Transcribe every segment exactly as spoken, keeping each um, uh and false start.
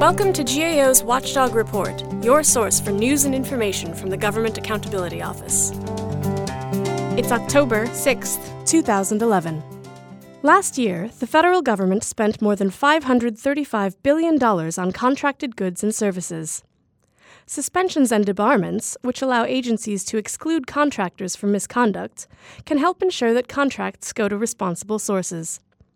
Welcome to G A O's Watchdog Report, your source for news and information from the Government Accountability Office. It's October sixth, two thousand eleven. Last year, the federal government spent more than five hundred thirty-five billion dollars on contracted goods and services. Suspensions and debarments, which allow agencies to exclude contractors from misconduct, can help ensure that contracts go to responsible sources.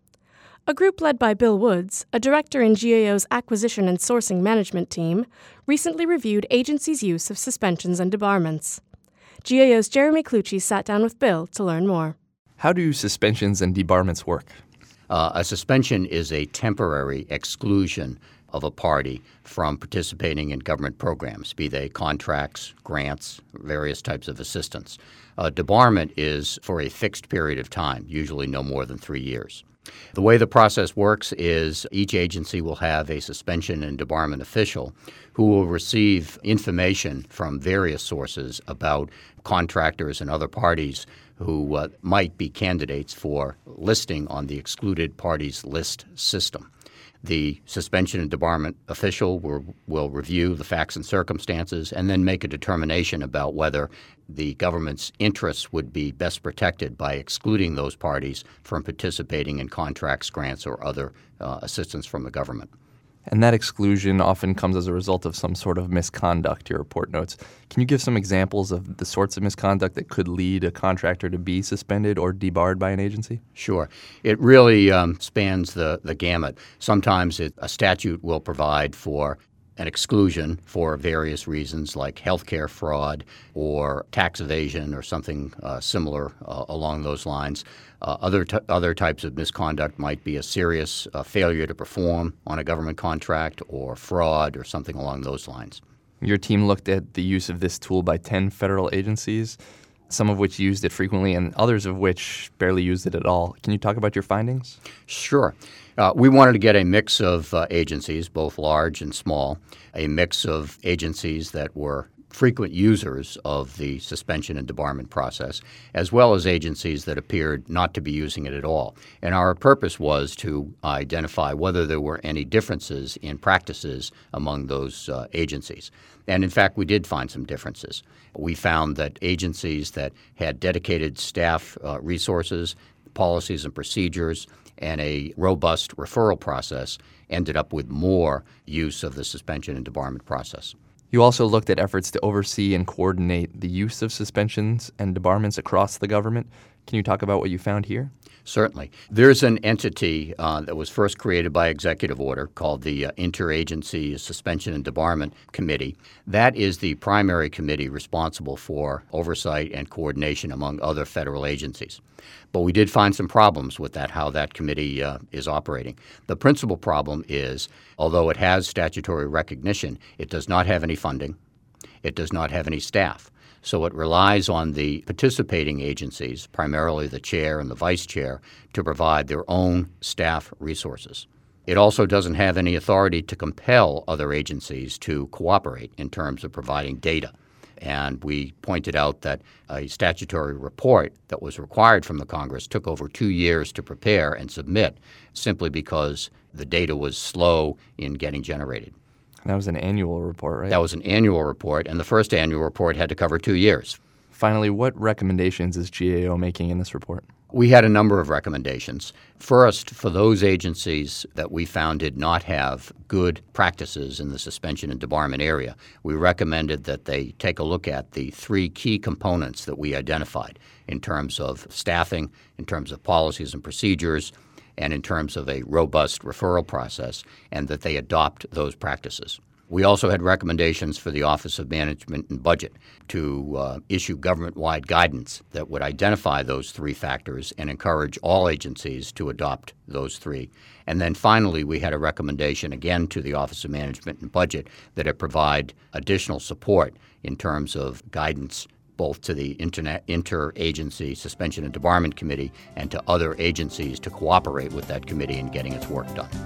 A group led by Bill Woods, a director in G A O's Acquisition and Sourcing Management team, recently reviewed agencies' use of suspensions and debarments. G A O's Jeremy Clucci sat down with Bill to learn more. How do suspensions and debarments work? Uh, a suspension is a temporary exclusion of a party from participating in government programs, be they contracts, grants, various types of assistance. A debarment is for a fixed period of time, usually no more than three years. The way the process works is each agency will have a suspension and debarment official who will receive information from various sources about contractors and other parties who uh, might be candidates for listing on the excluded parties list system. The suspension and debarment official will, will review the facts and circumstances and then make a determination about whether the government's interests would be best protected by excluding those parties from participating in contracts, grants, or other uh, assistance from the government. And that exclusion often comes as a result of some sort of misconduct, your report notes. Can you give some examples of the sorts of misconduct that could lead a contractor to be suspended or debarred by an agency? Sure. It really um, spans the, the gamut. Sometimes it, a statute will provide for an exclusion for various reasons like healthcare fraud or tax evasion or something uh, similar uh, along those lines. Uh, other t- other types of misconduct might be a serious uh, failure to perform on a government contract or fraud or something along those lines. Your team looked at the use of this tool by ten federal agencies, some of which used it frequently and others of which barely used it at all. Can you talk about your findings? Sure. Uh, we wanted to get a mix of uh, agencies, both large and small, a mix of agencies that were frequent users of the suspension and debarment process, as well as agencies that appeared not to be using it at all. And our purpose was to identify whether there were any differences in practices among those uh, agencies. And in fact, we did find some differences. We found that agencies that had dedicated staff uh, resources, policies and procedures, and a robust referral process ended up with more use of the suspension and debarment process. You also looked at efforts to oversee and coordinate the use of suspensions and debarments across the government. Can you talk about what you found here? Certainly. There's an entity uh, that was first created by executive order called the uh, Interagency Suspension and Debarment Committee. That is the primary committee responsible for oversight and coordination among other federal agencies. But we did find some problems with that, how that committee uh, is operating. The principal problem is, although it has statutory recognition, it does not have any funding. It does not have any staff. So it relies on the participating agencies, primarily the chair and the vice chair, to provide their own staff resources. It also doesn't have any authority to compel other agencies to cooperate in terms of providing data. And we pointed out that a statutory report that was required from the Congress took over two years to prepare and submit simply because the data was slow in getting generated. That was an annual report, right? That was an annual report, and the first annual report had to cover two years. Finally, what recommendations is G A O making in this report? We had a number of recommendations. First, for those agencies that we found did not have good practices in the suspension and debarment area, we recommended that they take a look at the three key components that we identified in terms of staffing, in terms of policies and procedures, and in terms of a robust referral process, and that they adopt those practices. We also had recommendations for the Office of Management and Budget to uh, issue government-wide guidance that would identify those three factors and encourage all agencies to adopt those three. And then finally, we had a recommendation again to the Office of Management and Budget that it provide additional support in terms of guidance both to the Internet Interagency Suspension and Debarment Committee and to other agencies to cooperate with that committee in getting its work done.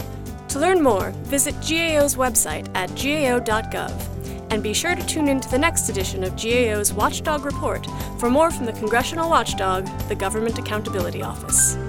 To learn more, visit G A O's website at G A O dot gov. And be sure to tune in to the next edition of G A O's Watchdog Report for more from the Congressional Watchdog, the Government Accountability Office.